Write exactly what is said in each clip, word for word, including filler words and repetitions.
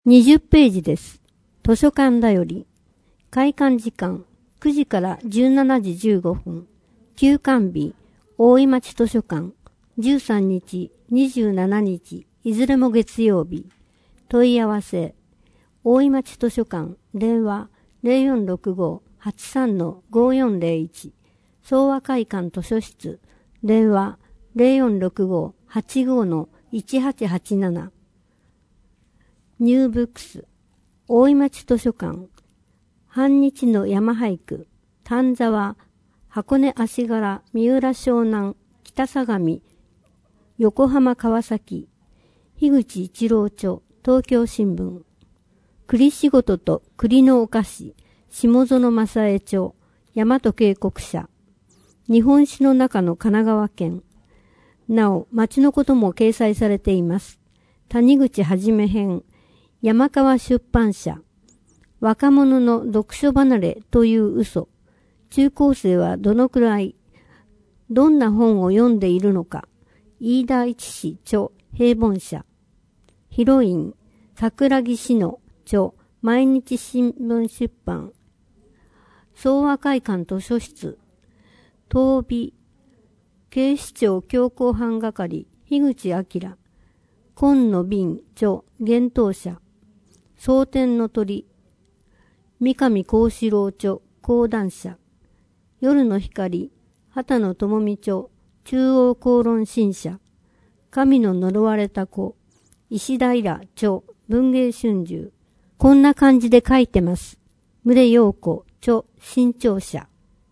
にじゅっページです。図書館だより。開館時間くじからじゅうしちじじゅうごふん。休館日大井町図書館じゅうさんにち、にじゅうしちにち、いずれも月曜日。問い合わせ大井町図書館電話 ゼロよんろくご はちさん ごよんゼロいち 総和会館図書室電話 ゼロよんろくご はちご いちはちはちななニューブックス大井町図書館半日の山俳句丹沢箱根足柄三浦湘南北相模横浜川崎樋口一郎著東京新聞栗仕事と栗のお菓子下園正恵著大和渓谷社日本史の中の神奈川県なお町のことも掲載されています。谷口はじめ編山川出版社若者の読書離れという嘘中高生はどのくらいどんな本を読んでいるのか飯田一氏著平凡社ヒロイン桜木志乃著毎日新聞出版総和会館図書室東美警視庁強行犯係樋口明紺の瓶著幻冬社蒼天の鳥三上幸四郎著講談社夜の光畑野智美著中央公論新社神の呪われた子石平著文芸春秋こんな感じで書いてます。牟礼陽子著新潮社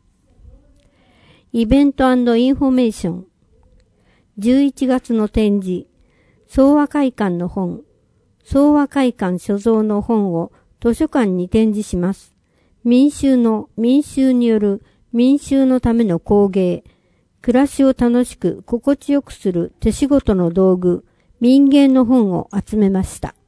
イベント&インフォメーションじゅういちがつの展示総和会館の本総和会館所蔵の本を図書館に展示します。民衆の民衆による民衆のための工芸、暮らしを楽しく心地よくする手仕事の道具、民芸の本を集めました。